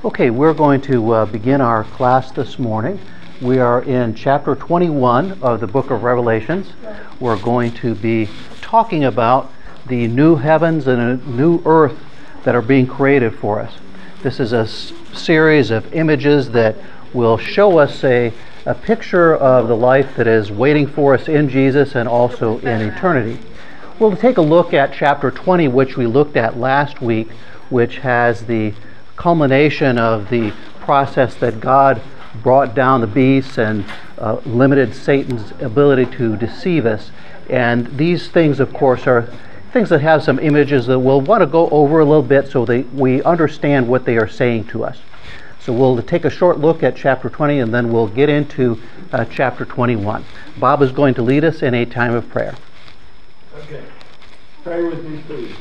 Okay, we're going to begin our class this morning. We are in chapter 21 of the book of Revelations. We're going to be talking about the new heavens and a new earth that are being created for us. This is a series of images that will show us a picture of the life that is waiting for us in Jesus and also in eternity. We'll take a look at chapter 20, which we looked at last week, which has the culmination of the process that God brought down the beasts and limited Satan's ability to deceive us. And these things, of course, are things that have some images that we'll want to go over a little bit so that we understand what they are saying to us. So we'll take a short look at chapter 20 and then we'll get into chapter 21. Bob is going to lead us in a time of prayer. Okay. Pray with me, please.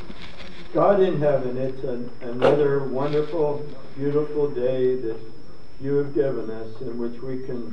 God in heaven, it's another wonderful, beautiful day that you have given us in which we can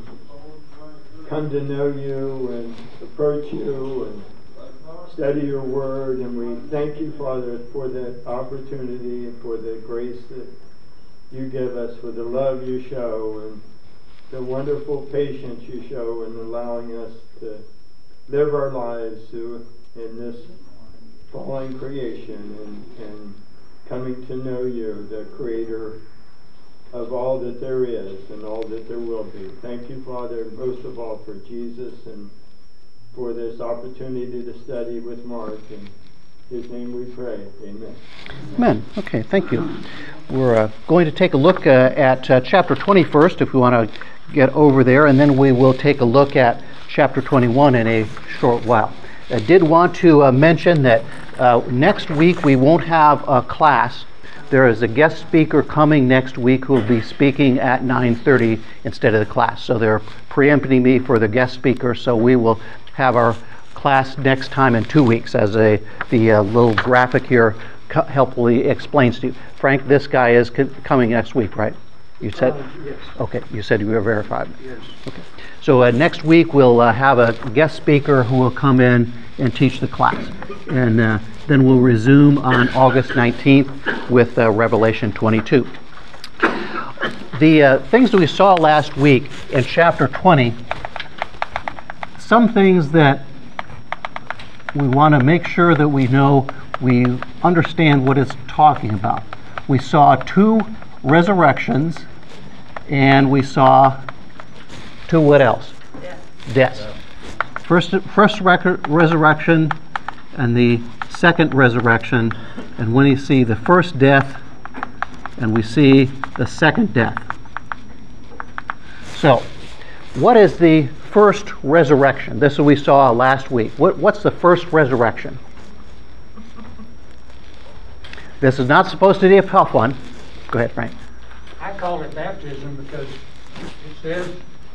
come to know you and approach you and study your word. And we thank you, Father, for that opportunity and for the grace that you give us, for the love you show and the wonderful patience you show in allowing us to live our lives in this fallen creation and coming to know you, the creator of all that there is and all that there will be. Thank you, Father, most of all for Jesus and for this opportunity to study with Mark. In his name we pray. Amen. Amen. Okay, thank you. We're going to take a look at chapter 20 first, if we want to get over there, and then we will take a look at chapter 21 in a short while. I did want to mention that next week we won't have a class. There is a guest speaker coming next week who will be speaking at 9:30 instead of the class. So they're preempting me for the guest speaker, so we will have our class next time in 2 weeks, as the little graphic here helpfully explains to you. Frank, this guy is coming next week, right? You said? Yes. Okay, you said you were verified. Yes. Okay. So next week we'll have a guest speaker who will come in and teach the class. And then we'll resume on August 19th with Revelation 22. The things that we saw last week in chapter 20, some things that we want to make sure that we know, we understand what it's talking about. We saw two resurrections, and we saw two what else? Deaths. First resurrection and the second resurrection, and when you see the first death and we see the second death. So, what is the first resurrection? This is what we saw last week. What's the first resurrection? This is not supposed to be a tough one. Go ahead, Frank. I call it baptism because it says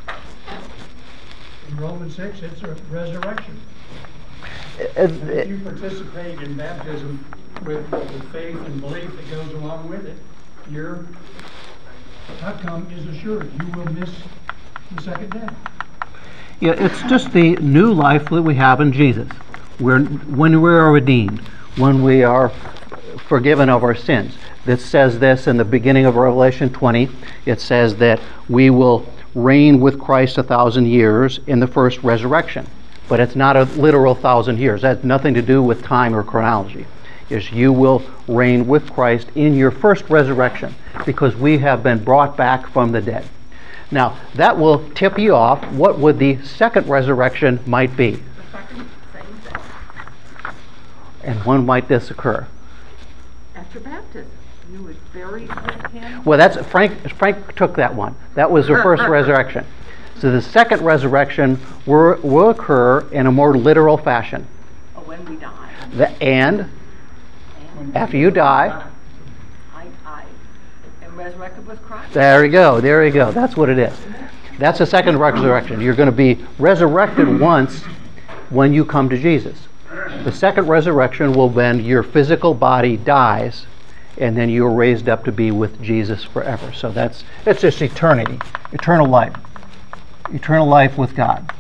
in Romans 6 it's a resurrection. If you participate in baptism with faith and belief that goes along with it, your outcome is assured. You will miss the second death. Yeah, it's just the new life that we have in Jesus. When we are redeemed, when we are forgiven of our sins. That says this in the beginning of Revelation 20. It says that we will reign with Christ 1,000 years in the first resurrection. But it's not a literal 1,000 years. That has nothing to do with time or chronology. It's you will reign with Christ in your first resurrection because we have been brought back from the dead. Now, that will tip you off what would the second resurrection might be. The second, same thing. And when might this occur? After baptism, you would bury with him. Well, that's Frank took that one. That was the first resurrection. So the second resurrection will occur in a more literal fashion. Oh, when we die. And after you die, I am resurrected with Christ. There you go. That's what it is. That's the second resurrection. You're going to be resurrected once when you come to Jesus. The second resurrection will when your physical body dies, and then you're raised up to be with Jesus forever. So it's just eternity, eternal life with God.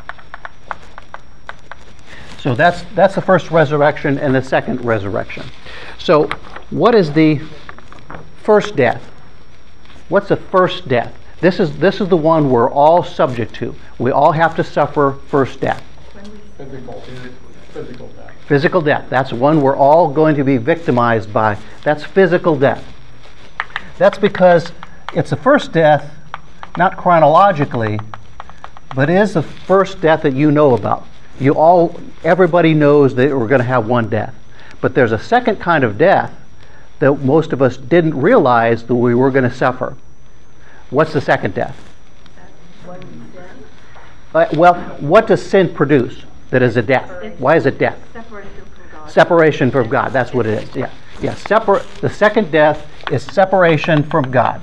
So that's the first resurrection and the second resurrection. So what is the first death? What's the first death? This is the one we're all subject to. We all have to suffer first death. Physical death. Physical death. That's one we're all going to be victimized by. That's physical death. That's because it's the first death, not chronologically, but it is the first death that you know about. Everybody knows that we're going to have one death. But there's a second kind of death that most of us didn't realize that we were going to suffer. What's the second death? Well, what does sin produce that is a death? Why is it death? Separation from God. Separation from God. That's what it is. Yeah. The second death is separation from God.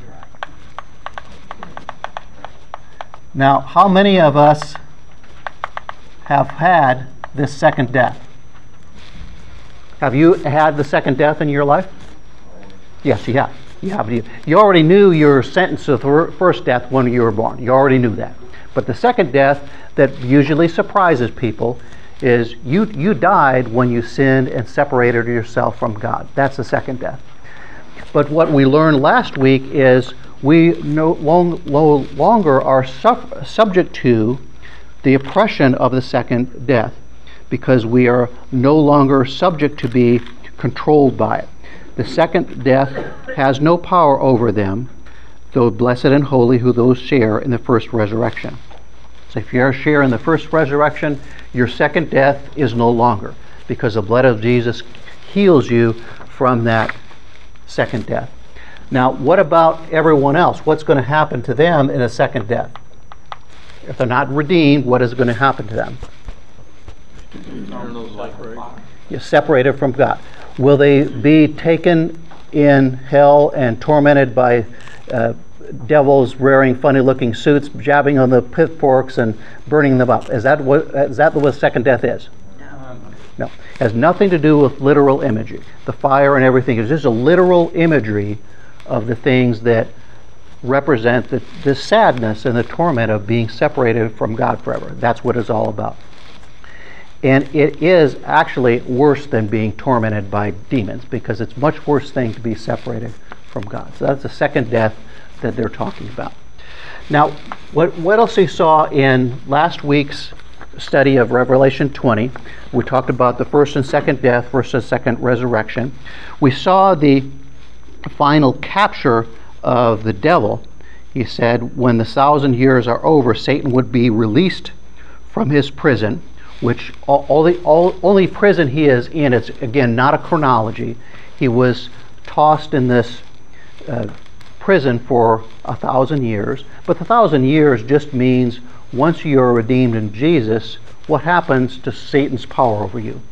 Now, how many of us have had this second death? Have you had the second death in your life? Yes, you have. You already knew your sentence of first death when you were born. You already knew that. But the second death that usually surprises people is you died when you sinned and separated yourself from God. That's the second death. But what we learned last week is we no longer are subject to the oppression of the second death, because we are no longer subject to be controlled by it. The second death has no power over them, though blessed and holy who those share in the first resurrection. So if you share in the first resurrection, your second death is no longer, because the blood of Jesus heals you from that second death. Now, what about everyone else? What's going to happen to them in a second death? If they're not redeemed, what is going to happen to them? You're separated from God. Will they be taken in hell and tormented by devils wearing funny-looking suits, jabbing on the pitchforks and burning them up? Is that what the second death is? No. It has nothing to do with literal imagery. The fire and everything is just a literal imagery of the things that represent the sadness and the torment of being separated from God forever. That's what it's all about. And it is actually worse than being tormented by demons, because it's a much worse thing to be separated from God. So that's the second death that they're talking about. Now, what else we saw in last week's study of Revelation 20, we talked about the first and second death versus second resurrection. We saw the final capture of the devil. He said when the 1,000 years are over, Satan would be released from his prison, which only prison he is in. It's, again, not a chronology. He was tossed in this prison for 1,000 years. But the 1,000 years just means once you're redeemed in Jesus, what happens to Satan's power over you?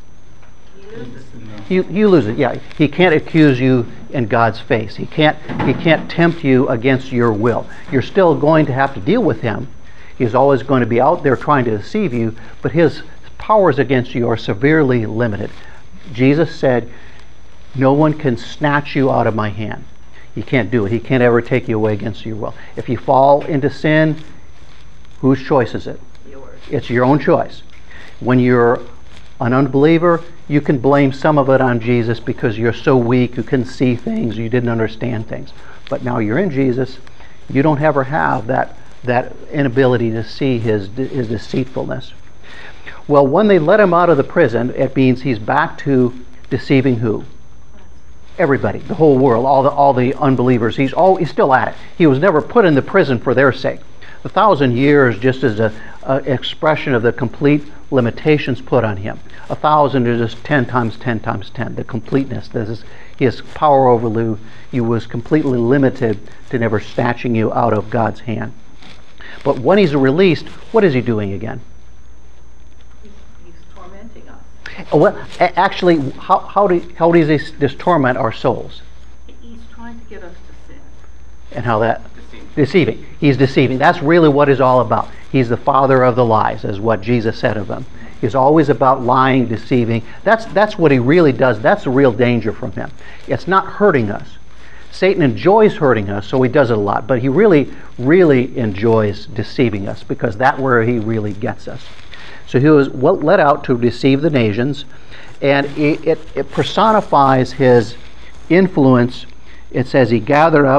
You lose it. Yeah, he can't accuse you in God's face. He can't tempt you against your will. You're still going to have to deal with him. He's always going to be out there trying to deceive you, but his powers against you are severely limited. Jesus said, no one can snatch you out of my hand. He can't do it. He can't ever take you away against your will. If you fall into sin, whose choice is it? Yours. It's your own choice. When you're an unbeliever, you can blame some of it on Jesus because you're so weak, you couldn't see things, you didn't understand things. But now you're in Jesus, you don't ever have that inability to see his deceitfulness. Well, when they let him out of the prison, it means he's back to deceiving who? Everybody, the whole world, all the unbelievers. He's still at it. He was never put in the prison for their sake. The 1,000 years just as an expression of the complete limitations put on him. 1,000 is just 10 times 10 times 10, the completeness. His power over you was completely limited to never snatching you out of God's hand. But when he's released, what is he doing again? He's tormenting us. Well, actually, how does this torment our souls? He's trying to get us to sin. And how that? Deceiving. He's deceiving. That's really what it's all about. He's the father of the lies, is what Jesus said of him. He's always about lying, deceiving. That's what he really does. That's the real danger from him. It's not hurting us. Satan enjoys hurting us, so he does it a lot. But he really, really enjoys deceiving us, because that's where he really gets us. So he was let out to deceive the nations, and it personifies his influence. It says he gathered up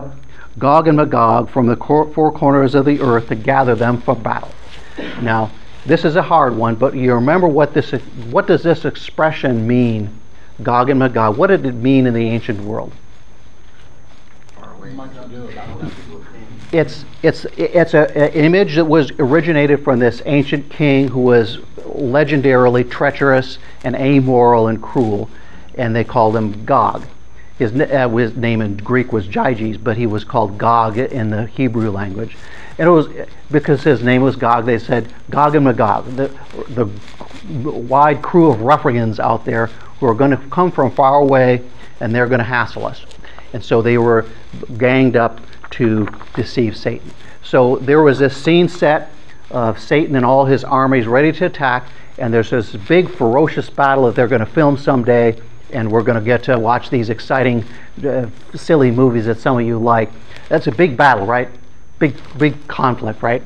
Gog and Magog from the four corners of the earth to gather them for battle. Now, this is a hard one, but you remember what does this expression mean, Gog and Magog? What did it mean in the ancient world? It's an image that was originated from this ancient king who was legendarily treacherous and amoral and cruel, and they called him Gog. His name in Greek was Gyges, but he was called Gog in the Hebrew language. And it was because his name was Gog, they said Gog and Magog, the wide crew of ruffians out there who are going to come from far away and they're going to hassle us. And so they were ganged up to deceive Satan. So there was this scene set of Satan and all his armies ready to attack, and there's this big ferocious battle that they're going to film someday, and we're going to get to watch these exciting, silly movies that some of you like. That's a big battle, right? Big conflict, right?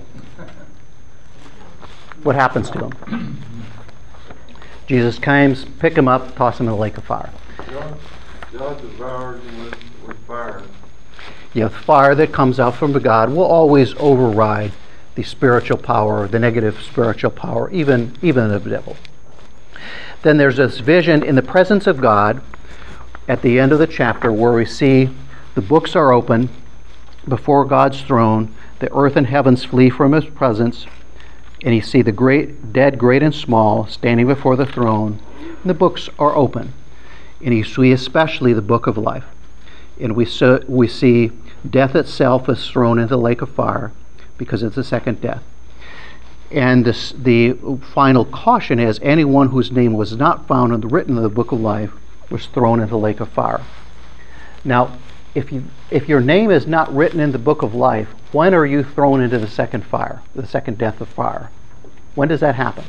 What happens to him? Jesus comes, pick him up, toss him in the lake of fire. God devours him with fire. Yeah, fire that comes out from God will always override the spiritual power, the negative spiritual power, even of the devil. Then there's this vision in the presence of God at the end of the chapter where we see the books are open before God's throne, the earth and heavens flee from his presence, and you see the great dead, great and small, standing before the throne, and the books are open. And you see especially the book of life. And we see death itself is thrown into the lake of fire because it's the second death. And the final caution is anyone whose name was not found and written in the book of life was thrown into the lake of fire. Now, if your name is not written in the book of life, when are you thrown into the second fire, the second death of fire? When does that happen?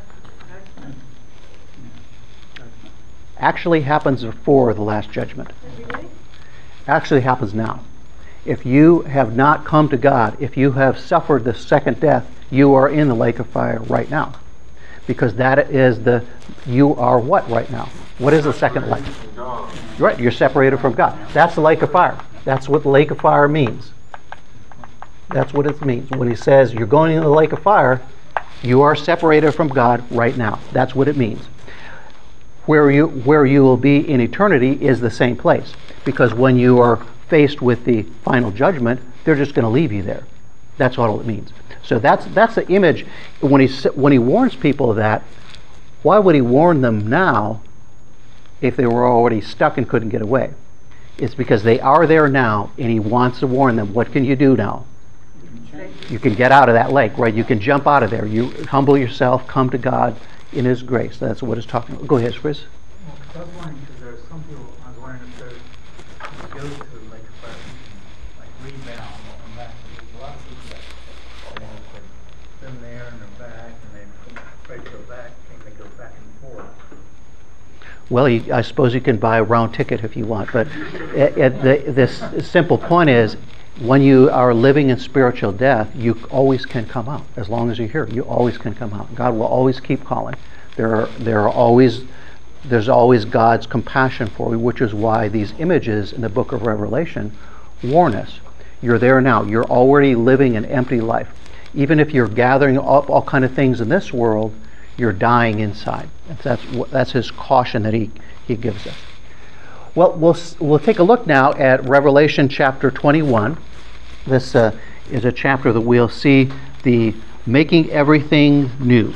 Actually happens before the last judgment. Actually happens now. If you have not come to God, if you have suffered the second death, you are in the lake of fire right now. Because that is you are what right now? What is the second life? Right, you're separated from God. That's the lake of fire. That's what the lake of fire means. That's what it means. When he says you're going into the lake of fire, you are separated from God right now. That's what it means. Where you will be in eternity is the same place. Because when you are faced with the final judgment, they're just going to leave you there. That's all it means. So that's the image. When he warns people of that, why would he warn them now if they were already stuck and couldn't get away? It's because they are there now, and he wants to warn them. What can you do now? You can get out of that lake, right? You can jump out of there. You humble yourself, come to God in his grace. That's what it's talking about. Go ahead, Chris. I was wondering, because there are some people, I was wondering if they go to the lake of fire, like rebound or come back. There's a lot of people that have been there and they're back, and they're afraid to go back, and they go back and forth. Well, I suppose you can buy a round ticket if you want, but this simple point is, when you are living in spiritual death, you always can come out. As long as you're here, you always can come out. God will always keep calling. There's always God's compassion for you, which is why these images in the book of Revelation warn us. You're there now. You're already living an empty life. Even if you're gathering up all kind of things in this world, you're dying inside. That's his caution that he gives us. Well, we'll take a look now at Revelation chapter 21. This is a chapter that we'll see the making everything new.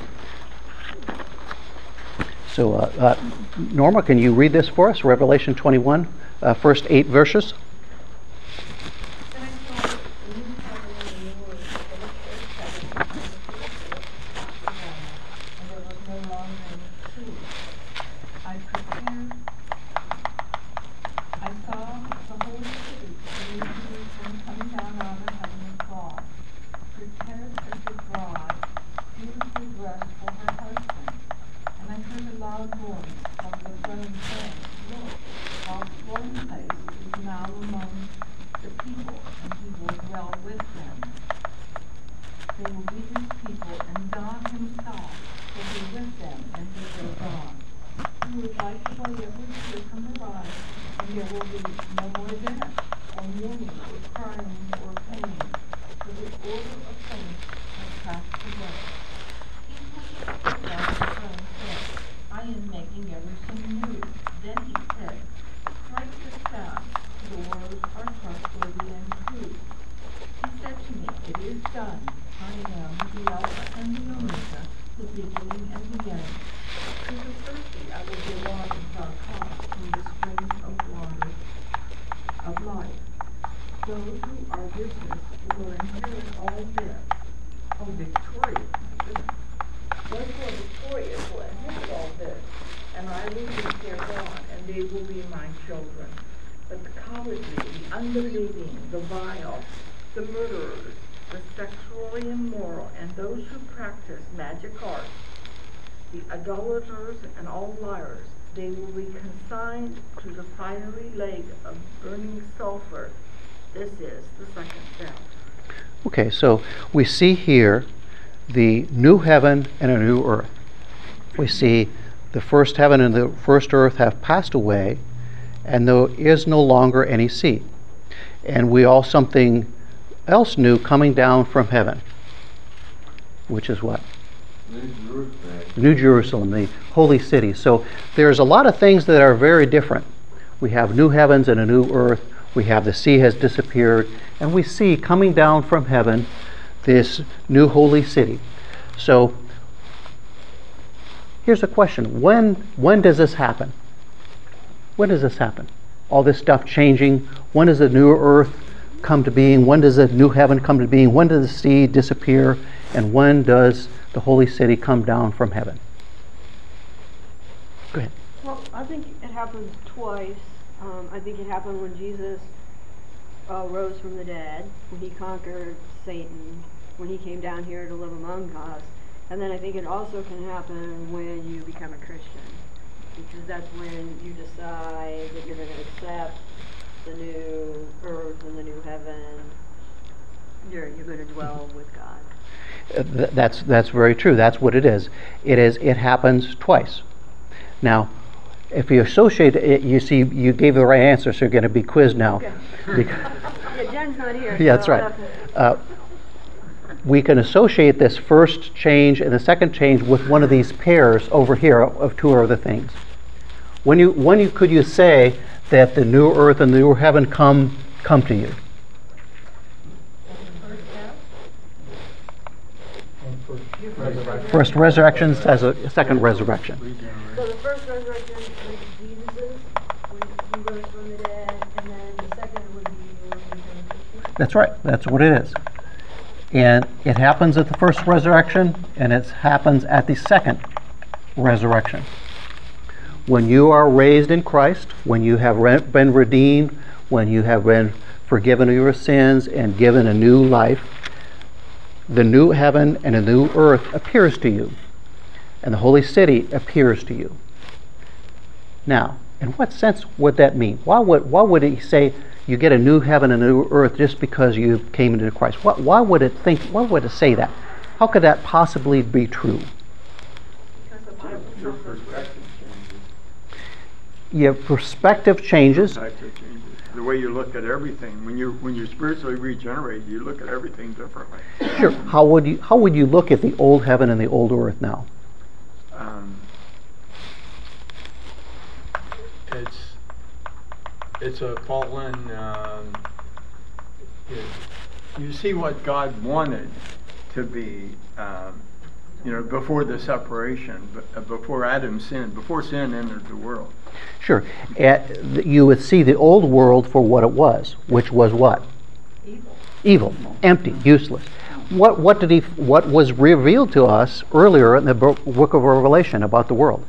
So, Norma, can you read this for us? Revelation 21, first 8 verses. Now shame or pain, for the order of things has passed away. He touched the throne and said, I am making everything new. Then he said, write this down, for the words are trustworthy and true. He said to me, it is done. I am the Alpha and the Omega, the beginning and the end. To the thirsty I will give water without cost from the springs of water of life. Those who are vicious will inherit all this. Oh, victorious, my goodness. Those who are victorious will inherit all this, and I will be their God, and they will be my children. But the cowardly, the unbelieving, the vile, the murderers, the sexually immoral, and those who practice magic arts, the idolaters and all liars, they will be consigned to the fiery lake of burning sulfur. This is the second death. Okay, so we see here the new heaven and a new earth. We see the first heaven and the first earth have passed away, and there is no longer any sea. And we all something else new coming down from heaven, which is what? New Jerusalem, the holy city. So there's a lot of things that are very different. We have new heavens and a new earth. We have the sea has disappeared, and we see coming down from heaven this new holy city. So here's a question. When does this happen? When does this happen? All this stuff changing. When does the new earth come to being? When does the new heaven come to being? When does the sea disappear? And when does the holy city come down from heaven? Go ahead. Well, I think it happens twice. I think it happened when Jesus rose from the dead, when he conquered Satan, when he came down here to live among us. And then I think it also can happen when you become a Christian, because that's when you decide that you're going to accept the new earth and the new heaven. You're going to dwell with God. That's very true. That's what it is. It happens twice. Now, if you associate it, you see, you gave the right answer, so you're going to be quizzed now. Okay. Yeah, Jen's not here. Yeah, that's right. We can associate this first change and the second change with one of these pairs over here of two other things. When could you say that the new earth and the new heaven come to you? First resurrection as a second resurrection. So the first resurrection was Jesus' when he rose from the dead, and then the second would be when he became a Christian? That's right. That's what it is. And it happens at the first resurrection, and it happens at the second resurrection. When you are raised in Christ, when you have been redeemed, when you have been forgiven of your sins and given a new life, the new heaven and a new earth appears to you, and the holy city appears to you. Now, in what sense would that mean? Why would he say you get a new heaven and a new earth just because you came into Christ? Why would it say that? How could that possibly be true? Your perspective changes. Your perspective changes. The way you look at everything. When you're spiritually regenerated, you look at everything differently. Sure. How would you look at the old heaven and the old earth now? It's a fallen. You see what God wanted to be. Before the separation, before Adam sinned, before sin entered the world. Sure. You would see the old world for what it was, which was what? Evil, empty, useless. What was revealed to us earlier in the book of Revelation about the world?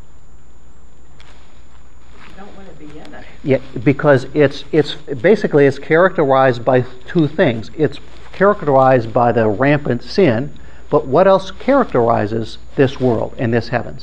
You don't want to be in it. Yeah, because it's basically characterized by two things. It's characterized by the rampant sin. But what else characterizes this world and this heavens?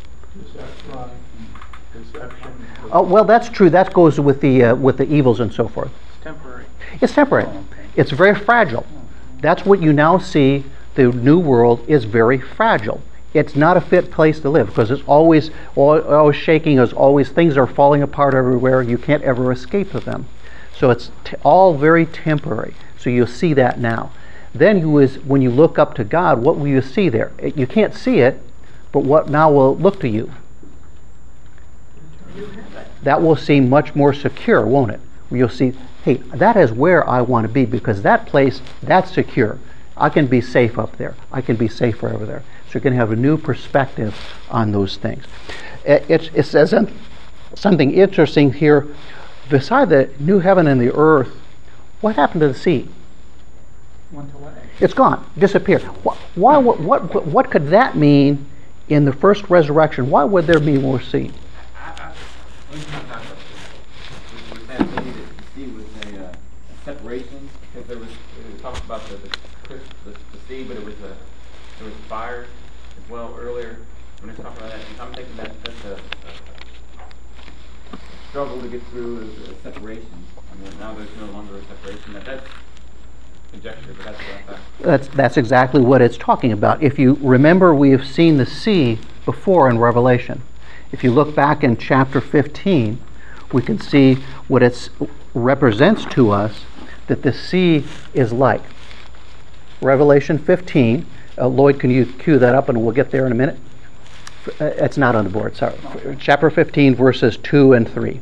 Deception. Oh, well, that's true. That goes with the evils and so forth. It's temporary. It's temporary. It's very fragile. That's what you now see. The new world is very fragile. It's not a fit place to live because it's always shaking. As always, things are falling apart everywhere. You can't ever escape of them. So it's all very temporary. So you'll see that now. Then when you look up to God, what will you see there? You can't see it, but what now will it look to you? That will seem much more secure, won't it? You'll see, hey, that is where I want to be, because that place, that's secure. I can be safe up there. I can be safer over there. So you're going to have a new perspective on those things. It says something interesting here. Beside the new heaven and the earth, what happened to the sea? Went away. It's gone, disappeared. What could that mean in the first resurrection? Why would there be more sea? We said maybe the sea was a separation, because it talks about the sea, but there was fire as well earlier when it's talking about that. And I'm thinking that's a struggle to get through a separation. I mean, now there's no longer a separation. That's conjecture, but that's what I thought. That's exactly what it's talking about. If you remember, we have seen the sea before in Revelation. If you look back in chapter 15, we can see what it represents to us that the sea is like. Revelation 15. Lloyd, can you cue that up and we'll get there in a minute? It's not on the board, sorry. Chapter 15, verses 2 and 3.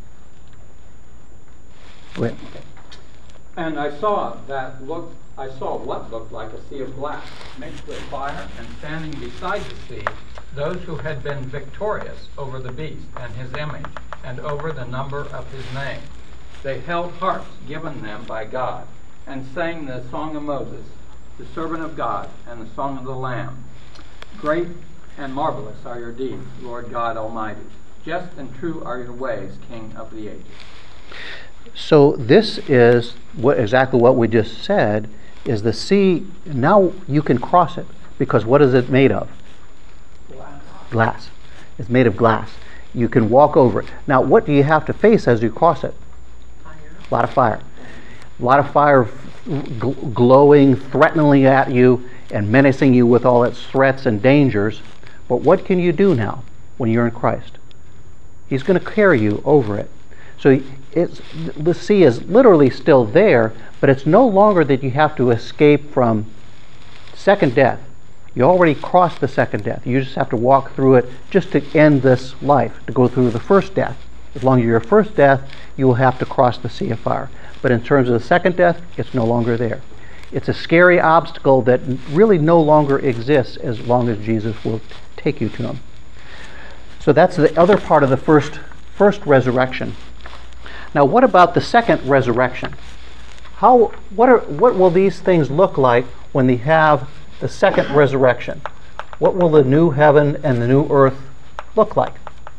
Go ahead. And I saw what looked like a sea of glass mixed with fire, and standing beside the sea, those who had been victorious over the beast and his image, and over the number of his name. They held harps given them by God, and sang the song of Moses, the servant of God, and the song of the Lamb. Great and marvelous are your deeds, Lord God Almighty. Just and true are your ways, King of the ages. So this is exactly what we just said, is the sea. Now you can cross it, because what is it made of? Glass. It's made of glass. You can walk over it. Now what do you have to face as you cross it? Fire. A lot of fire. A lot of fire glowing threateningly at you and menacing you with all its threats and dangers. But what can you do now when you're in Christ? He's going to carry you over it. So the sea is literally still there, but it's no longer that you have to escape from second death. You already crossed the second death. You just have to walk through it just to end this life, to go through the first death. As long as you're first death, you will have to cross the sea of fire. But in terms of the second death, it's no longer there. It's a scary obstacle that really no longer exists as long as Jesus will take you to him. So that's the other part of the first resurrection. Now, what about the second resurrection? What will these things look like when they have the second resurrection? What will the new heaven and the new earth look like?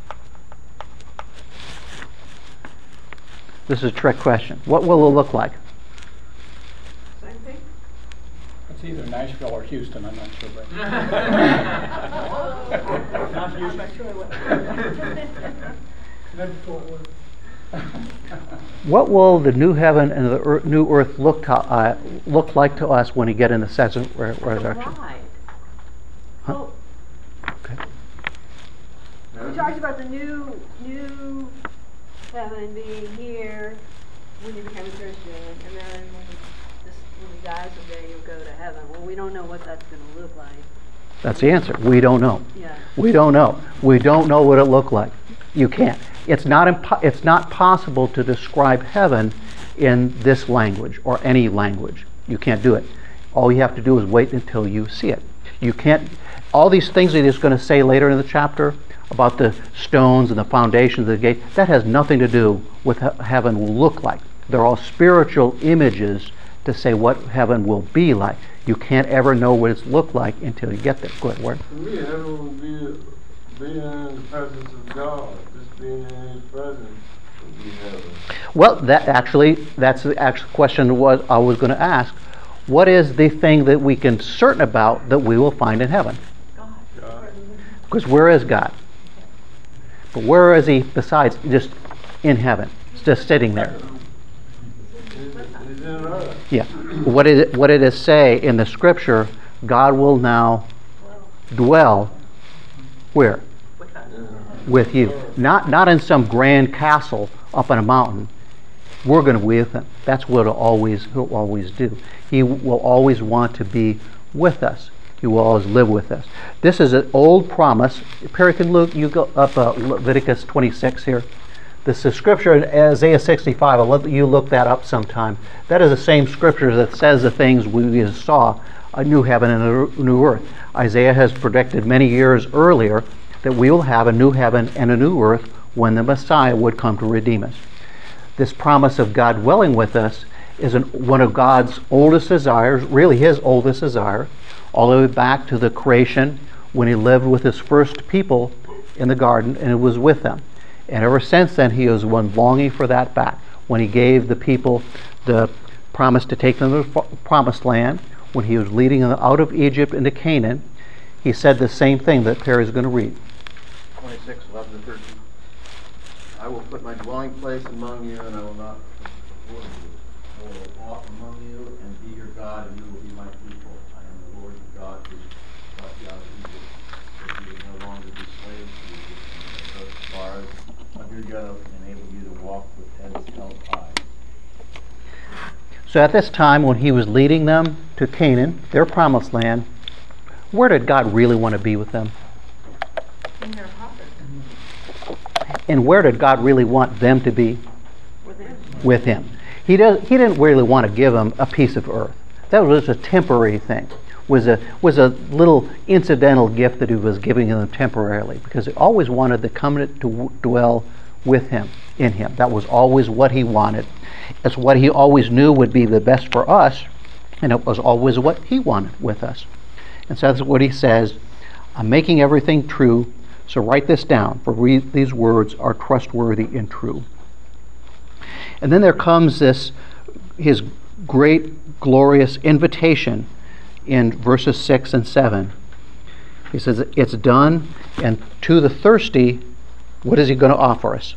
This is a trick question. What will it look like? Same thing? It's either Nashville or Houston, I'm not sure. But Not Houston. What will the new heaven and the new earth look like to us when we get in the second resurrection? Huh? Well, Okay. we talked about the new heaven being here when you become a Christian, and then when you die someday, you'll go to heaven. Well, we don't know what that's going to look like. That's the answer. We don't know. Yeah. We don't know. We don't know what it looked like. You can't. It's not possible to describe heaven in this language or any language. You can't do it. All you have to do is wait until you see it. You can't. All these things that he's going to say later in the chapter about the stones and the foundations of the gate, that has nothing to do with what heaven will look like. They're all spiritual images to say what heaven will be like. You can't ever know what it's looked like until you get there. Go ahead, Ward. For me, heaven will be being in the presence of God. Just being in his presence will be heaven. Well, that's the actual question I was going to ask. What is the thing that we can certain about that we will find in heaven? God. Because where is God? But where is he besides just in heaven? It's just sitting there. He's in us. Yeah. What did it say in the scripture? God will now dwell where? With you. Not in some grand castle up on a mountain. we're going to be with him. That's what he'll always do. He will always want to be with us. He will always live with us. This is an old promise. Perry, can you go up Leviticus 26 here? This is scripture in Isaiah 65. I'll let you look that up sometime. That is the same scripture that says the things we saw, a new heaven and a new earth. Isaiah has predicted many years earlier that we will have a new heaven and a new earth when the Messiah would come to redeem us. This promise of God dwelling with us is one of God's oldest desires, really his oldest desire, all the way back to the creation when he lived with his first people in the garden and it was with them. And ever since then, he has one longing for that back. When he gave the people the promise to take them to the promised land, when he was leading them out of Egypt into Canaan, he said the same thing that Perry's going to read. 26, 11 to 13. I will put my dwelling place among you, and I will not abhor you. I will walk among you and be your God, and you will be my people. I am the Lord your God who brought you out of Egypt, that you would no longer be slaves to Egypt, and as far as of your yoke, and enable you to walk with heads held high. So at this time, when he was leading them to Canaan, their promised land, where did God really want to be with them? In their heart. And where did God really want them to be? With him. With him. He didn't really want to give them a piece of earth. That was a temporary thing. Was a little incidental gift that he was giving them temporarily, because he always wanted the covenant to dwell with him, in him. That was always what he wanted. It's what he always knew would be the best for us, and it was always what he wanted with us. And so that's what he says. I'm making everything true, so write this down, for these words are trustworthy and true. And then there comes his great, glorious invitation in verses 6 and 7. He says, it's done, and to the thirsty, what is he going to offer us?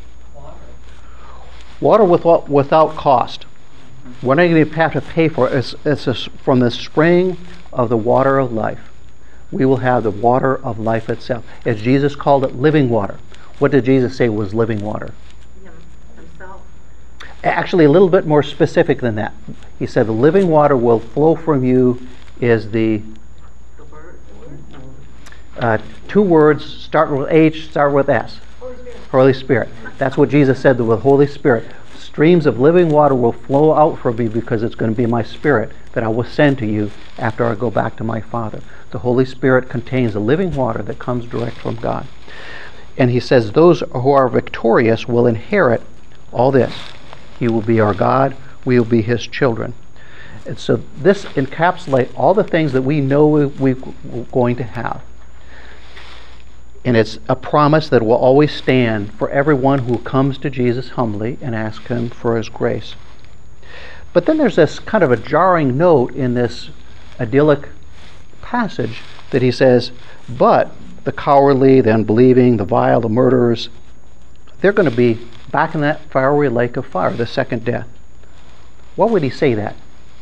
Water without cost. We're not going to have to pay for it. It's from the spring of the water of life. We will have the water of life itself. As Jesus called it, living water. What did Jesus say was living water? Himself. Actually, a little bit more specific than that. He said the living water will flow from you is the two words, start with H, start with S. Holy Spirit. That's what Jesus said with Holy Spirit. Streams of living water will flow out from me because it's going to be my Spirit that I will send to you after I go back to my Father. The Holy Spirit contains the living water that comes direct from God. And he says those who are victorious will inherit all this. He will be our God. We will be his children. And so this encapsulates all the things that we know we're going to have. And it's a promise that will always stand for everyone who comes to Jesus humbly and asks him for his grace. But then there's this kind of a jarring note in this idyllic passage that he says, but the cowardly, the unbelieving, the vile, the murderers, they're going to be back in that fiery lake of fire, the second death. What would he say that?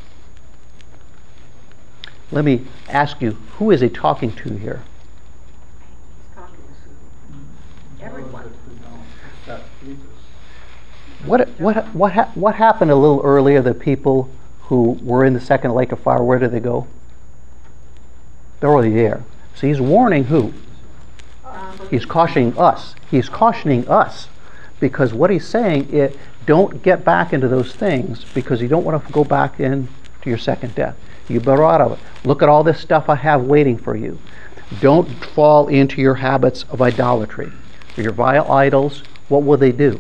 Let me ask you, who is he talking to here? Everyone. What happened a little earlier? The people who were in the second lake of fire, where did they go? They're already there. So he's warning who? He's cautioning us. He's cautioning us because what he's saying is don't get back into those things because you don't want to go back into your second death. You better out of it. Look at all this stuff I have waiting for you. Don't fall into your habits of idolatry. Your vile idols, what will they do?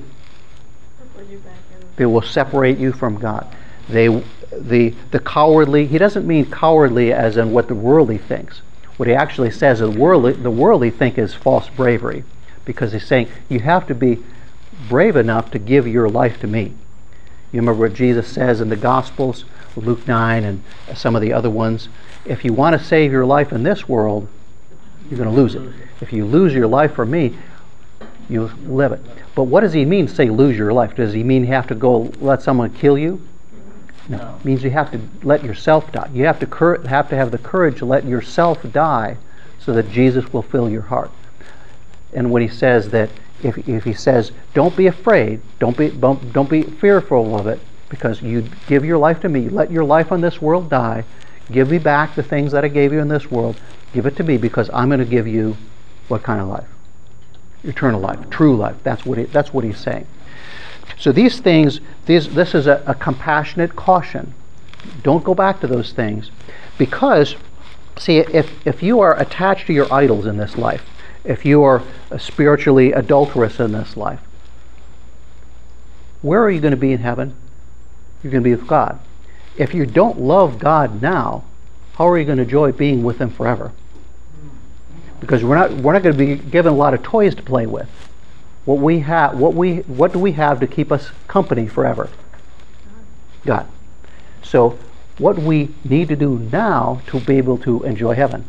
They will separate you from God. The cowardly, he doesn't mean cowardly as in what the worldly thinks. What he actually says is the worldly think is false bravery, because he's saying you have to be brave enough to give your life to me. You remember what Jesus says in the Gospels, Luke 9 and some of the other ones, if you want to save your life in this world, you're going to lose it. If you lose your life for me, you'll live it. But what does he mean, say lose your life? Does he mean you have to go let someone kill you? No. It means you have to let yourself die. You have to have the courage to let yourself die so that Jesus will fill your heart. And when he says that if he says, don't be afraid, don't be fearful of it, because you give your life to me, let your life on this world die, give me back the things that I gave you in this world, give it to me, because I'm going to give you what kind of life? Eternal life, true life. That's what he's saying. So these things, this is a compassionate caution. Don't go back to those things, because, see, if you are attached to your idols in this life, if you are spiritually adulterous in this life, where are you going to be in heaven? You're going to be with God. If you don't love God now, how are you going to enjoy being with Him forever? Because we're not going to be given a lot of toys to play with. What do we have to keep us company forever? God. So what we need to do now to be able to enjoy heaven.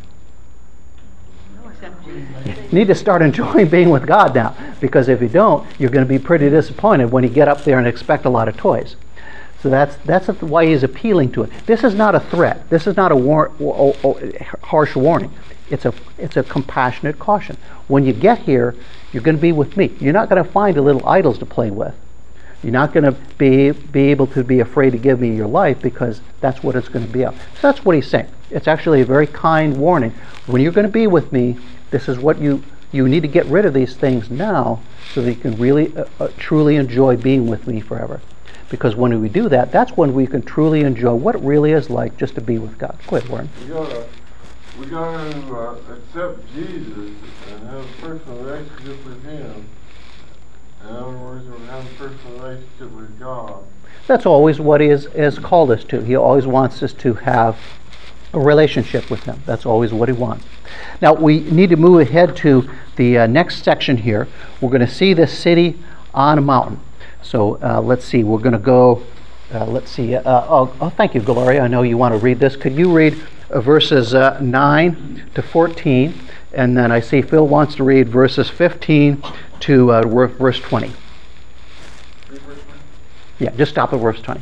You need to start enjoying being with God now, because if you don't, you're going to be pretty disappointed when you get up there and expect a lot of toys. So that's why he's appealing to it. This is not a threat. This is not a harsh warning. It's a compassionate caution. When you get here, you're going to be with me. You're not going to find the little idols to play with. You're not going to be able to be afraid to give me your life, because that's what it's going to be of. So that's what he's saying. It's actually a very kind warning. When you're going to be with me, this is what you need to get rid of these things now, so that you can really truly enjoy being with me forever. Because when we do that, that's when we can truly enjoy what it really is like just to be with God. Go ahead, Warren. We gotta accept Jesus and have a personal relationship with Him. In other words, we have a personal relationship with God. That's always what He has called us to. He always wants us to have a relationship with Him. That's always what He wants. Now, we need to move ahead to the next section here. We're going to see this city on a mountain. So let's see. We're going to go, let's see. Thank you, Gloria. I know you want to read this. Could you read verses 9 to 14? And then I see Phil wants to read verses 15 to verse 20. Yeah, just stop at verse 20.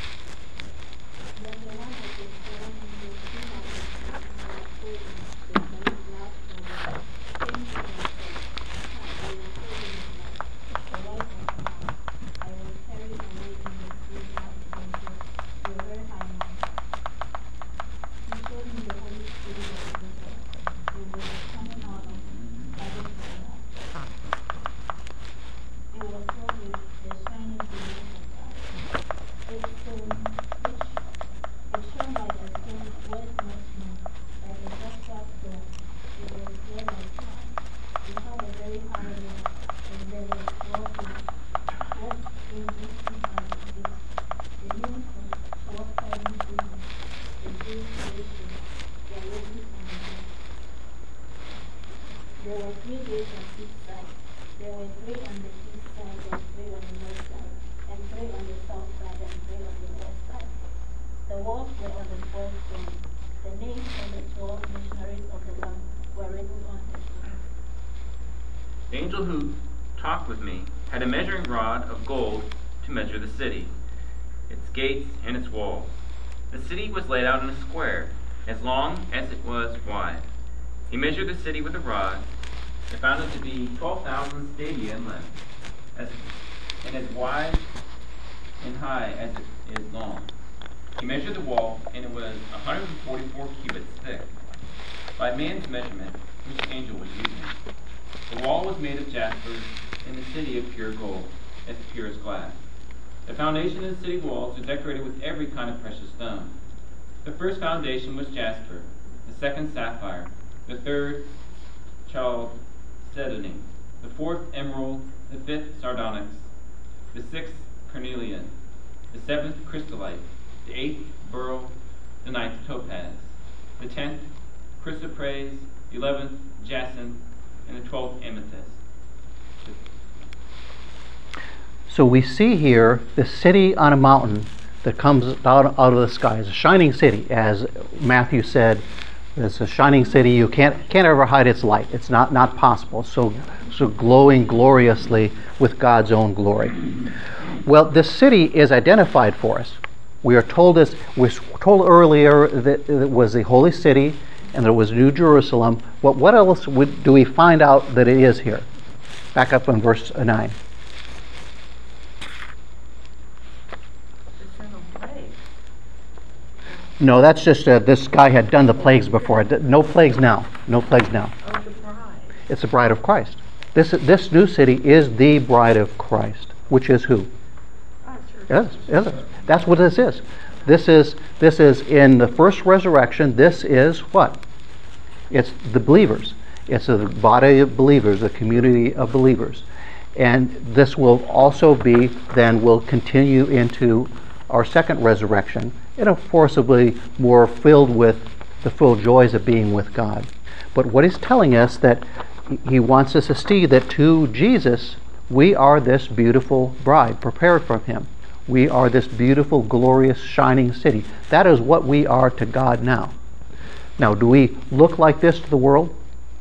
The angel who talked with me had a measuring rod of gold to measure the city, its gates and its walls. The city was laid out in a square, as long as it was wide. He measured the city with a rod and found it to be 12,000 stadia in length, and as wide and high as it is long. He measured the wall, and it was 144 cubits thick, by man's measurement, which the angel was using. The wall was made of jasper, and the city of pure gold, as pure as glass. The foundation of the city walls was decorated with every kind of precious stone. The first foundation was jasper, the second sapphire, the third chalcedony, the fourth emerald, the fifth sardonyx, the sixth carnelian, the seventh chrysolite, the eighth beryl, the ninth topaz, the 10th chrysoprase, the 11th jacinth, and the 12th amethyst. So we see here the city on a mountain that comes out of the sky. It's a shining city, as Matthew said. It's a shining city. You can't ever hide its light. It's not possible. So glowing gloriously with God's own glory. Well, this city is identified for us. We are told earlier that it was the holy city and there was New Jerusalem. What else do we find out that it is here? Back up on verse 9. No, that's just this guy had done the plagues before. No plagues now. No plagues now. Oh, the bride. It's the bride of Christ. This new city is the bride of Christ, which is who? Yes, that's what this is. This is in the first resurrection. This is what? It's the believers. It's the body of believers, the community of believers. And this will also be, then will continue into our second resurrection, and of course will be more filled with the full joys of being with God. But what he's telling us, that he wants us to see that to Jesus, we are this beautiful bride prepared from him. We are this beautiful, glorious, shining city. That is what we are to God now. Now, do we look like this to the world?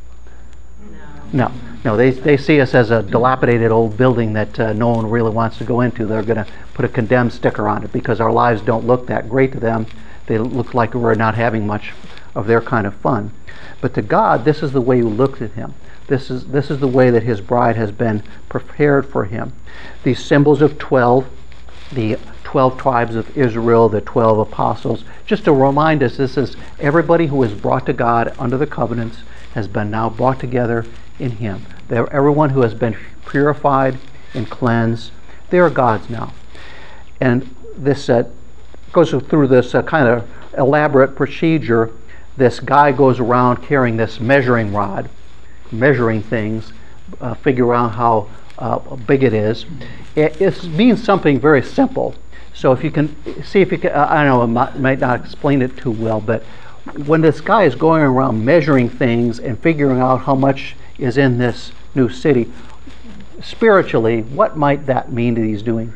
No. No, they see us as a dilapidated old building that no one really wants to go into. They're going to put a condemned sticker on it because our lives don't look that great to them. They look like we're not having much of their kind of fun. But to God, this is the way we look at him. This is the way that his bride has been prepared for him. These symbols of 12, the 12 tribes of Israel, the 12 apostles, just to remind us, this is everybody who is brought to God under the covenants has been now brought together in him. Everyone who has been purified and cleansed, they are God's now. And this goes through this kind of elaborate procedure. This guy goes around carrying this measuring rod, measuring things, figure out how big it is. It means something very simple. So if you can see if you can, I don't know, I might not explain it too well, but when this guy is going around measuring things and figuring out how much is in this new city, spiritually, what might that mean that he's doing?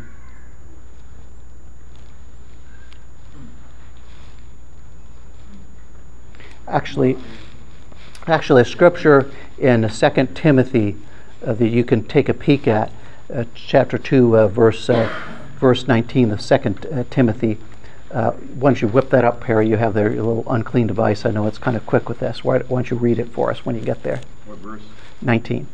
Actually, a scripture in 2 Timothy that you can take a peek at, chapter 2, verse 19 of 2 Timothy. Once you whip that up, Perry, you have your little unclean device. I know it's kind of quick with this. Why don't you read it for us when you get there? What verse? 19.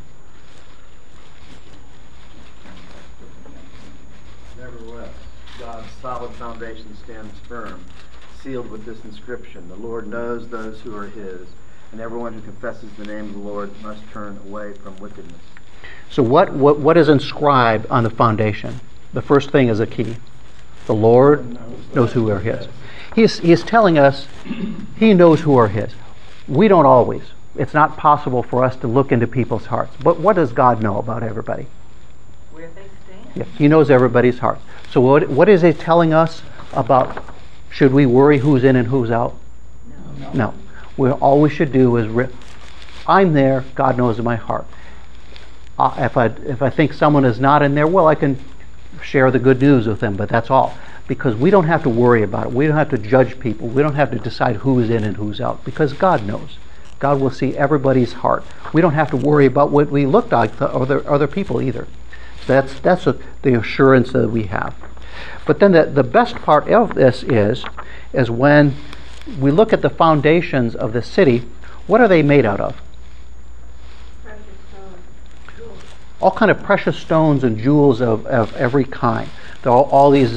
Nevertheless, God's solid foundation stands firm, sealed with this inscription: the Lord knows those who are his, and everyone who confesses the name of the Lord must turn away from wickedness. So what is inscribed on the foundation? The first thing is a key. The Lord knows who are his. He's telling us he knows who are his. We don't always. It's not possible for us to look into people's hearts. But what does God know about everybody? Where they stand. Yes, he knows everybody's heart. So what is he telling us about? Should we worry who's in and who's out? No. All we should do is, I'm there, God knows my heart. If I think someone is not in there, well, I can share the good news with them, but that's all. Because we don't have to worry about it. We don't have to judge people. We don't have to decide who's in and who's out, because God knows. God will see everybody's heart. We don't have to worry about what we look like to other people either. So that's the assurance that we have. But then the best part of this is when we look at the foundations of the city, what are they made out of? Precious stones, jewels. All kind of precious stones and jewels of every kind. There are all these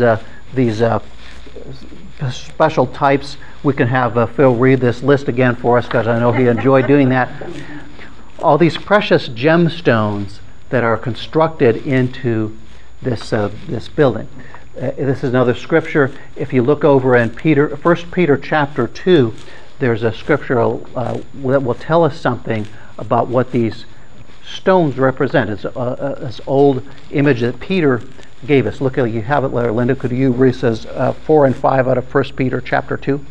special types. We can have Phil read this list again for us, because I know he enjoyed doing that. All these precious gemstones that are constructed into this building. This is another scripture. If you look over in 1 Peter chapter 2, there's a scripture that will tell us something about what these stones represent. It's this old image that Peter gave us. Look, you have it there, Linda. Could you read? It says 4 and 5 out of 1 Peter chapter 2.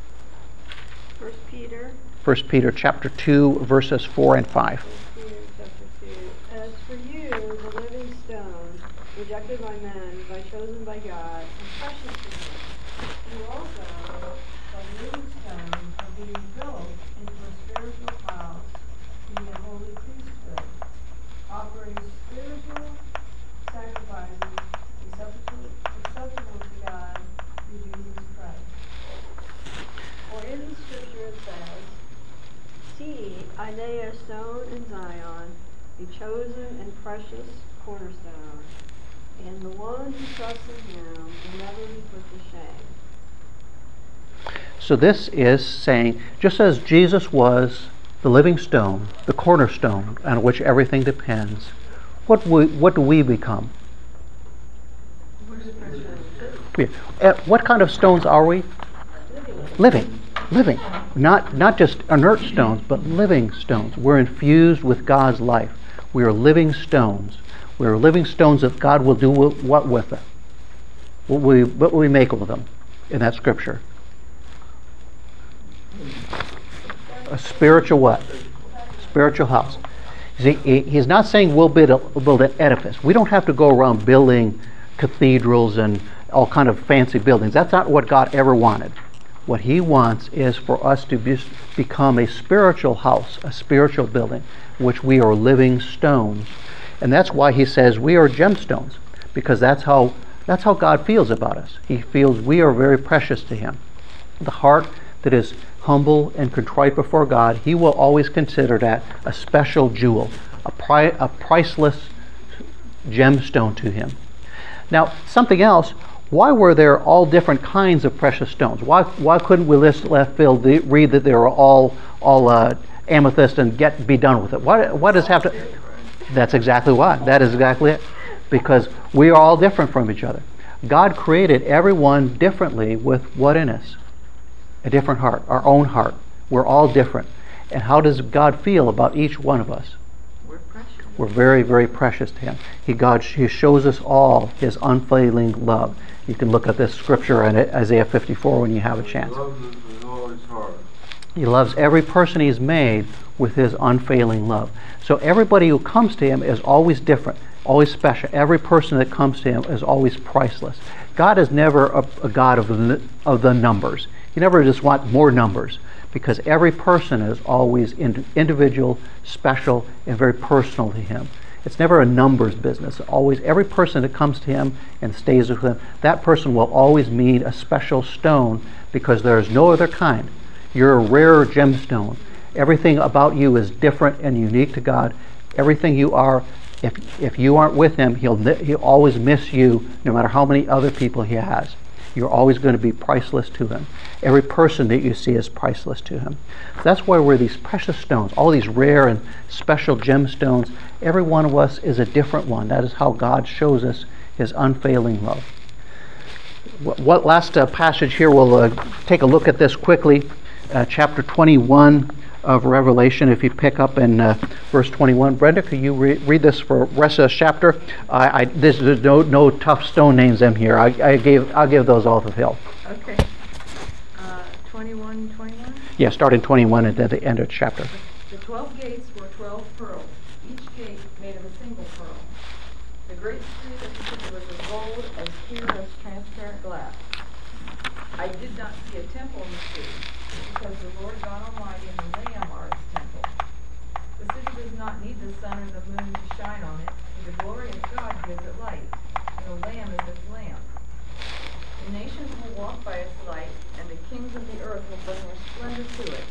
1 Peter chapter 2, verses 4 and 5. 1 Peter chapter 2. As for you, the living stone, rejected by men, but chosen by God, and precious to him, you also, the living stone, are being built into a spiritual house, being a holy priesthood, offering spiritual sacrifices acceptable to God through Jesus Christ. For in the scripture it says, "See, I lay a stone in Zion, a chosen and precious cornerstone, and the one who trusts in him will never be put to shame. So this is saying, just as Jesus was the living stone, the cornerstone on which everything depends, what do we become? What kind of stones are we? Living. Not just inert stones, but living stones. We're infused with God's life. We are living stones. We are living stones that God will do what with them? What will we make with them in that scripture? A spiritual what? Spiritual house. See, he's not saying we'll build an edifice. We don't have to go around building cathedrals and all kind of fancy buildings. That's not what God ever wanted. What he wants is for us to become a spiritual house, a spiritual building, which we are living stones. And that's why he says we are gemstones, because that's how God feels about us. He feels we are very precious to him. The heart that is humble and contrite before God, he will always consider that a special jewel, a priceless gemstone to him. Now, something else, why were there all different kinds of precious stones? Why couldn't we let Phil read that they were all amethyst and be done with it? Why does it have to? That's exactly why. That is exactly it. Because we are all different from each other. God created everyone differently with what in us? A different heart, our own heart. We're all different. And how does God feel about each one of us? We're precious. We're very, very precious to him. He shows us all his unfailing love. You can look at this scripture in Isaiah 54 when you have a chance. He loves every person he's made with his unfailing love. So everybody who comes to him is always different, always special. Every person that comes to him is always priceless. God is never a God of the numbers. He never just wants more numbers, because every person is always individual, special, and very personal to him. It's never a numbers business. Always, every person that comes to him and stays with him, that person will always mean a special stone, because there is no other kind. You're a rare gemstone. Everything about you is different and unique to God. Everything you are, if you aren't with him, he'll always miss you, no matter how many other people he has. You're always going to be priceless to him. Every person that you see is priceless to him. So that's why we're these precious stones, all these rare and special gemstones. Every one of us is a different one. That is how God shows us his unfailing love. What last passage here, we'll take a look at this quickly. Chapter 21 of Revelation, if you pick up in verse 21. Brenda, could you read this for the rest of the chapter? There's no tough stone names in here. I'll give those all to Phil. Okay. 21. Yeah, start in 21 and at the end of the chapter. The 12 gates were 12 pearls, each gate made of a single pearl. The great street of the city was of gold, as clear as transparent glass. I did not see a temple in the city, because the Lord God Almighty and the Lamb are its temple. The city does not need the sun or the moon to shine on it, for the glory of God gives it light, and the Lamb is its lamp. The nations will walk by its light, and the kings of the earth will bring their splendor to it.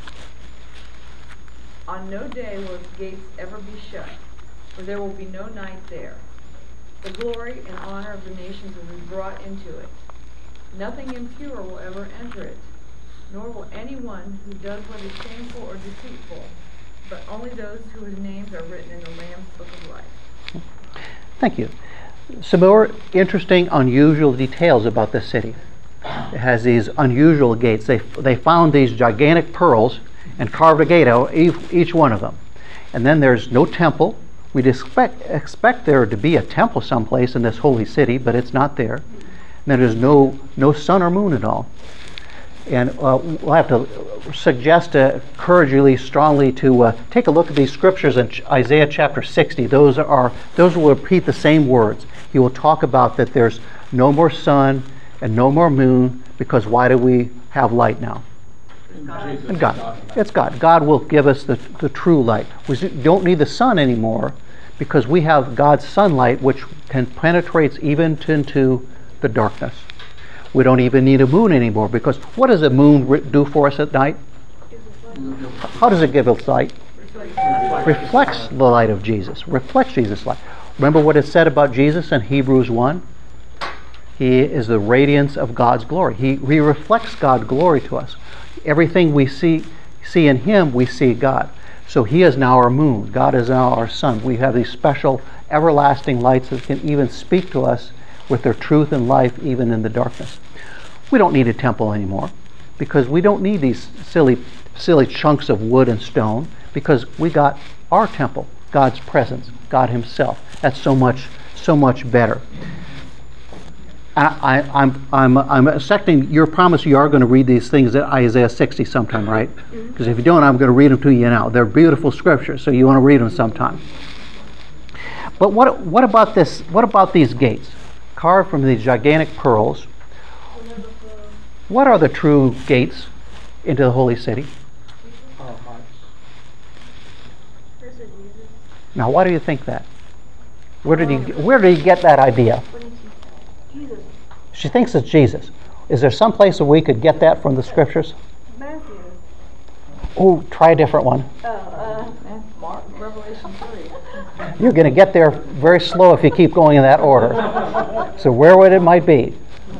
On no day will its gates ever be shut, for there will be no night there. The glory and honor of the nations will be brought into it. Nothing impure will ever enter it, nor will anyone who does what is shameful or deceitful, but only those whose names are written in the Lamb's Book of Life. Thank you. Some more interesting, unusual details about this city. It has these unusual gates. They found these gigantic pearls and carved a gate out each one of them. And then there's no temple. We'd expect there to be a temple someplace in this holy city, but it's not there. And then there's no sun or moon at all. And we'll have to suggest, encourage you strongly to take a look at these scriptures in Isaiah chapter 60. Those will repeat the same words. He will talk about that there's no more sun and no more moon, because why do we have light now? And God. It's God. God will give us the true light. We don't need the sun anymore, because we have God's sunlight, which can penetrate even into the darkness. We don't even need a moon anymore, because what does a moon do for us at night? How does it give us light? reflects the light of Jesus, reflects Jesus' light. Remember what it said about Jesus in Hebrews 1? He is the radiance of God's glory. He reflects God's glory to us. Everything we see in him, we see God. So he is now our moon. God is now our sun. We have these special everlasting lights that can even speak to us with their truth and life even in the darkness. We don't need a temple anymore because we don't need these silly chunks of wood and stone because we got our temple, God's presence, God himself. That's so much better. I'm accepting your promise you are going to read these things at Isaiah 60 sometime, right? Because if you don't, I'm going to read them to you now. They're beautiful scriptures, so you want to read them sometime. But what about this? What about these gates carved from these gigantic pearls? What are the true gates into the holy city? Now, why do you think that? Where did he get that idea? Jesus. She thinks it's Jesus. Is there some place where we could get that from the scriptures? Matthew. Oh, try a different one. Mark, Revelation 3. You're going to get there very slow if you keep going in that order. So where would it might be?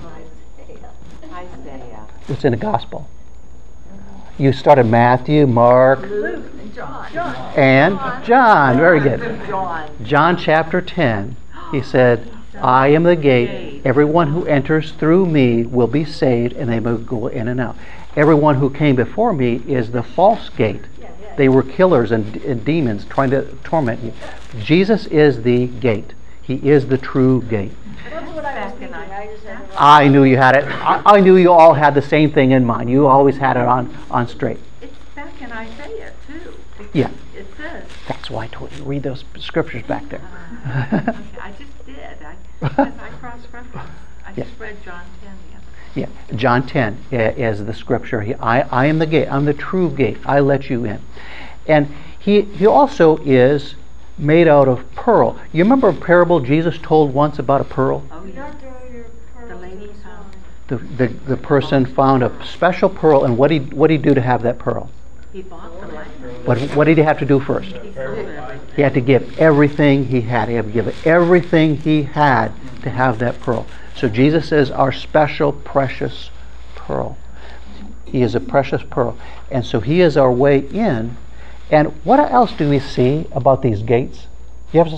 Isaiah. It's in the gospel. You started Matthew, Mark, Luke, and John. and John. Very good. John. John chapter 10. He said, I am the gate. Everyone who enters through me will be saved, and they will go in and out. Everyone who came before me is the false gate. They were killers and demons trying to torment you. Jesus is the gate. He is the true gate. That's what I was thinking. I just had to I knew you had it. I knew you all had the same thing in mind. You always had it on straight. It's back in Isaiah, too. Yeah. It says. That's why I told you to read those scriptures back there. Okay, I just did. Because I cross-referenced. I Yeah. just read John 10 the other day. Yeah, John 10 is the scripture. I am the gate. I'm the true gate. I let you in. And he also is made out of pearl. You remember a parable Jesus told once about a pearl? Oh, yeah. The lady found. The person found a special pearl, and what did he do to have that pearl? He bought the land. What did he have to do first? He sold everything. He had to give everything he had. He had to give everything he had to have that pearl. So Jesus is our special, precious pearl. He is a precious pearl. And so he is our way in. And what else do we see about these gates? You have I was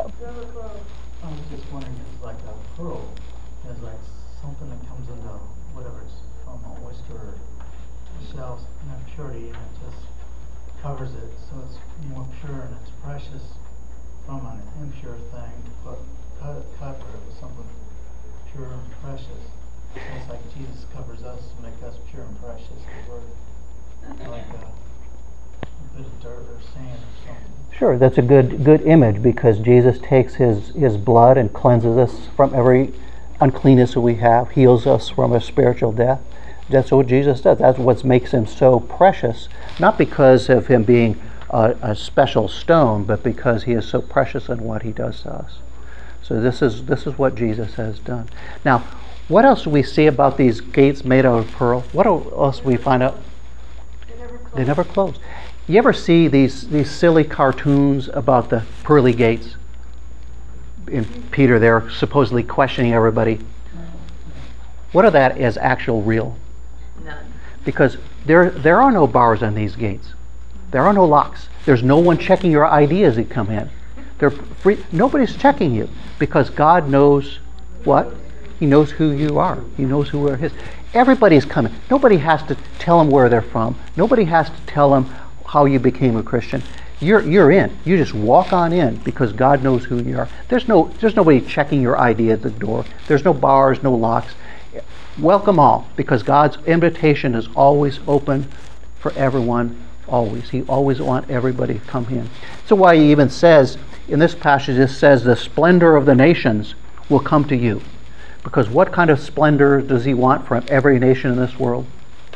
just wondering, it's like a pearl. It's like something that comes into whatever it's from, an oyster or shells, and impurity, and it just covers it, so it's more pure and it's precious from an impure thing to cover it with something pure and precious. And it's like Jesus covers us to make us pure and precious, because we're like a bit of dirt or sand or something. Sure, that's a good image, because Jesus takes his blood and cleanses us from every uncleanness that we have, heals us from a spiritual death. That's what Jesus does. That's what makes him so precious, not because of him being a special stone, but because he is so precious in what he does to us. So this is what Jesus has done. Now, what else do we see about these gates made out of pearl? What else do we find out? They never close. You ever see these silly cartoons about the pearly gates? And Peter there supposedly questioning everybody. What of that is actual real? None. Because there are no bars on these gates. There are no locks. There's no one checking your ID as you come in. They're free. Nobody's checking you, because God knows what? He knows who you are. He knows who are his. Everybody's coming. Nobody has to tell them where they're from. Nobody has to tell them how you became a Christian. You're in. You just walk on in, because God knows who you are. There's nobody checking your ID at the door. There's no bars, no locks. Welcome all, because God's invitation is always open for everyone, always. He always wants everybody to come in. So why he even says, in this passage, it says, the splendor of the nations will come to you. Because what kind of splendor does he want from every nation in this world?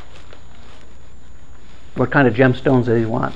What kind of gemstones does he want?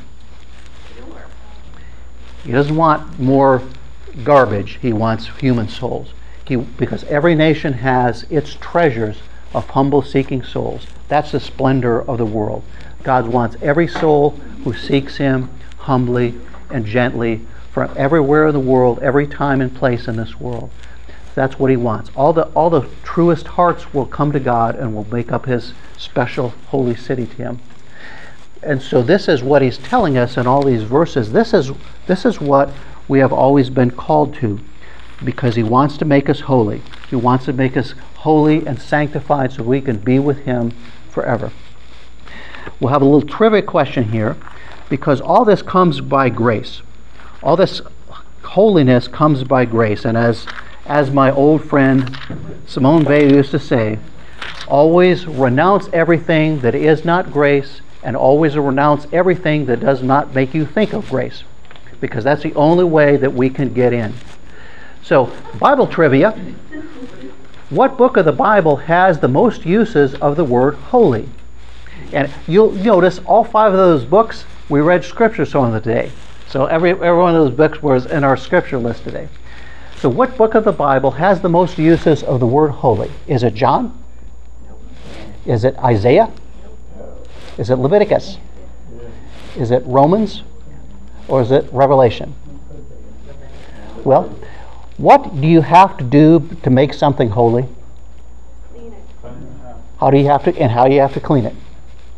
He doesn't want more garbage. He wants human souls. Because every nation has its treasures of humble seeking souls. That's the splendor of the world. God wants every soul who seeks him humbly and gently from everywhere in the world, every time and place in this world. That's what he wants. All the truest hearts will come to God and will make up his special holy city to him. And so this is what he's telling us in all these verses. This is what we have always been called to, because he wants to make us holy. He wants to make us holy and sanctified so we can be with him forever. We'll have a little trivia question here, because all this comes by grace. All this holiness comes by grace. And as my old friend Simone Weil used to say, always renounce everything that is not grace, and always renounce everything that does not make you think of grace, because that's the only way that we can get in. So, Bible trivia. What book of the Bible has the most uses of the word holy? And you'll notice all 5 of those books we read scriptures on today. So every one of those books was in our scripture list today. So what book of the Bible has the most uses of the word holy? Is it John? Is it Isaiah? Is it Leviticus? Is it Romans? Or is it Revelation? Well, what do you have to do to make something holy? Clean it. How do you have to clean it?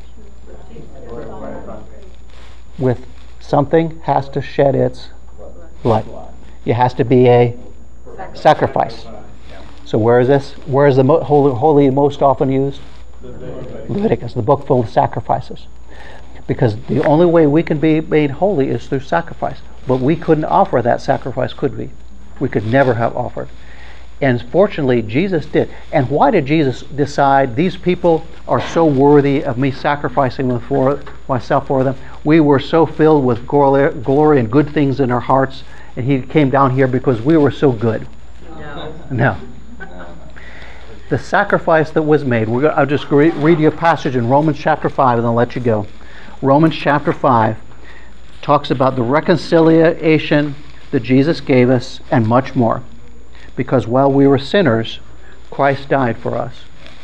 With something has to shed its blood. It has to be a sacrifice. So where is this? Where is the holy most often used? Leviticus, the book full of sacrifices. Because the only way we can be made holy is through sacrifice. But we couldn't offer that sacrifice, could we? We could never have offered. And fortunately, Jesus did. And why did Jesus decide these people are so worthy of me sacrificing myself for them? We were so filled with glory and good things in our hearts, and he came down here because we were so good. No. The sacrifice that was made. I'll just read you a passage in Romans chapter 5 and then I'll let you go. Romans chapter 5 talks about the reconciliation that Jesus gave us and much more. Because while we were sinners, Christ died for us.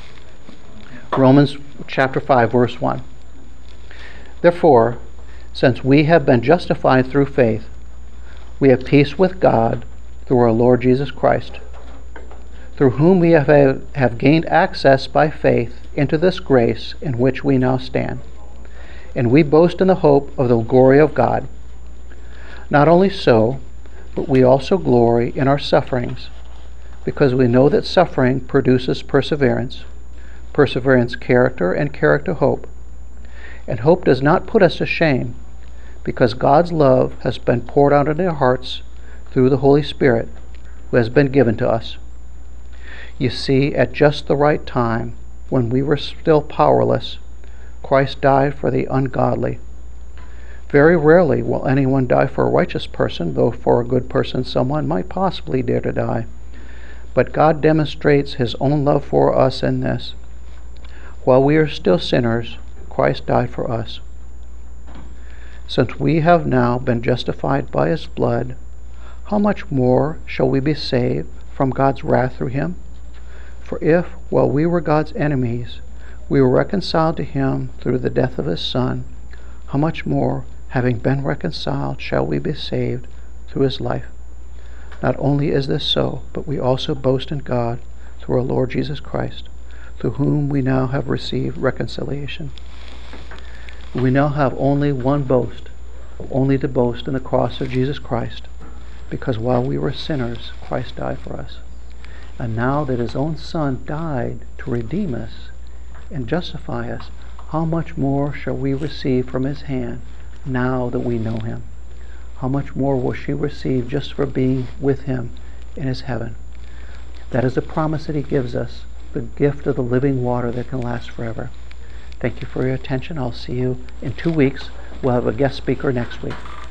Romans chapter 5 verse 1. Therefore, since we have been justified through faith, we have peace with God through our Lord Jesus Christ, through whom we have gained access by faith into this grace in which we now stand. And we boast in the hope of the glory of God. Not only so, but we also glory in our sufferings, because we know that suffering produces perseverance, perseverance character, and character hope. And hope does not put us to shame, because God's love has been poured out into our hearts through the Holy Spirit who has been given to us. You see, at just the right time, when we were still powerless, Christ died for the ungodly. Very rarely will anyone die for a righteous person, though for a good person someone might possibly dare to die. But God demonstrates his own love for us in this: while we are still sinners, Christ died for us. Since we have now been justified by his blood, how much more shall we be saved from God's wrath through him? For if, while we were God's enemies, we were reconciled to him through the death of his Son, how much more, having been reconciled, shall we be saved through his life? Not only is this so, but we also boast in God through our Lord Jesus Christ, through whom we now have received reconciliation. We now have only one boast, only to boast in the cross of Jesus Christ, because while we were sinners, Christ died for us. And now that his own Son died to redeem us and justify us, how much more shall we receive from his hand now that we know him? How much more will she receive just for being with him in his heaven? That is the promise that he gives us, the gift of the living water that can last forever. Thank you for your attention. I'll see you in 2 weeks. We'll have a guest speaker next week.